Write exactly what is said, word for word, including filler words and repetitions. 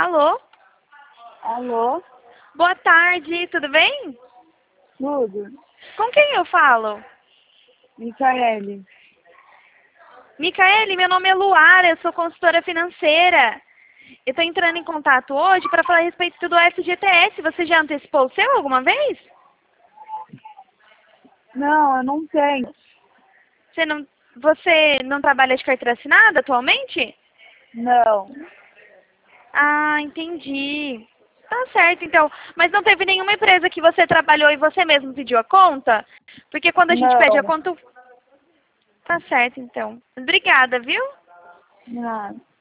Alô? Alô? Boa tarde, tudo bem? Tudo? Com quem eu falo? Micaele. Micaele, meu nome é Luara, eu sou consultora financeira. Eu estou entrando em contato hoje para falar a respeito do F G T S. Você já antecipou o seu alguma vez? Não, eu não tenho. Você não, você não trabalha de carteira assinada atualmente? Não. Ah, entendi. Tá certo, então. Mas não teve nenhuma empresa que você trabalhou e você mesmo pediu a conta? Porque quando a gente pede a Não. conta... Tá certo, então. Obrigada, viu? Não.